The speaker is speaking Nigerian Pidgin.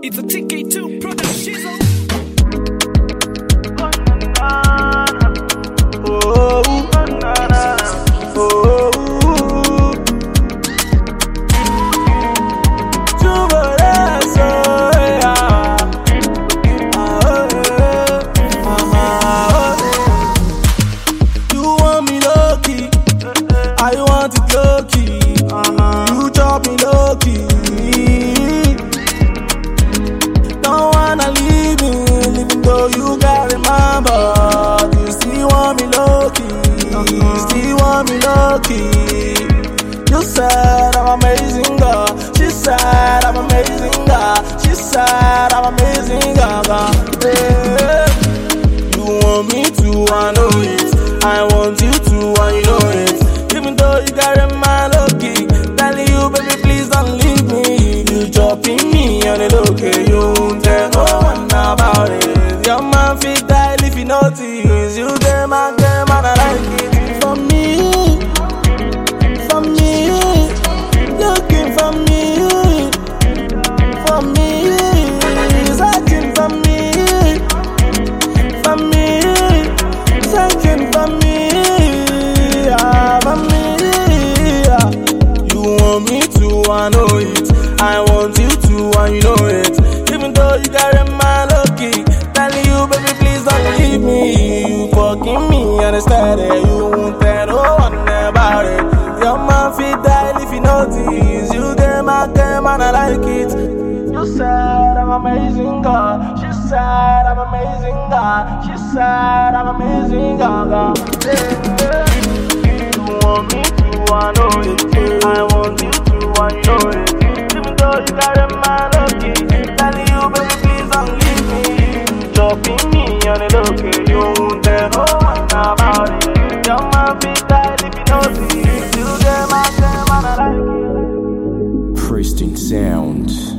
It's a TK2 production. I want it low key. You chop me low key. Don't wanna leave me, even though you got in my body. You still want me low key. You still want me low key. You said I'm amazing girl. She said I'm amazing girl. She said I'm amazing girl. Yeah. You want me to, I know it. I want you to, and you know it. Even though you got in my low key, telling you, baby, please don't leave me. You dropping me on the low key, you won't tell no one about it. Your man fit die if you notice. You them and them, and I like it. For me, looking for me, searching for me, searching for me. I know it. I want you to, and you know it. Even though you got in my low key, telling you, baby, please don't leave me. You fucking me, understand it. You won't tell no one about it. Your man fit die if you notice. You them and them, and I like it. You said I'm amazing girl. She said I'm amazing girl. She said I'm amazing girl. Yeah. You want me to, I know it. I want you to, and you know it. Even though you got in my low key, telling you, baby, please don't leave me. Dropping me on the low key, you won't tell no one about it. Your man fit die if you notice. You them and them, and I like it. Pristine sound.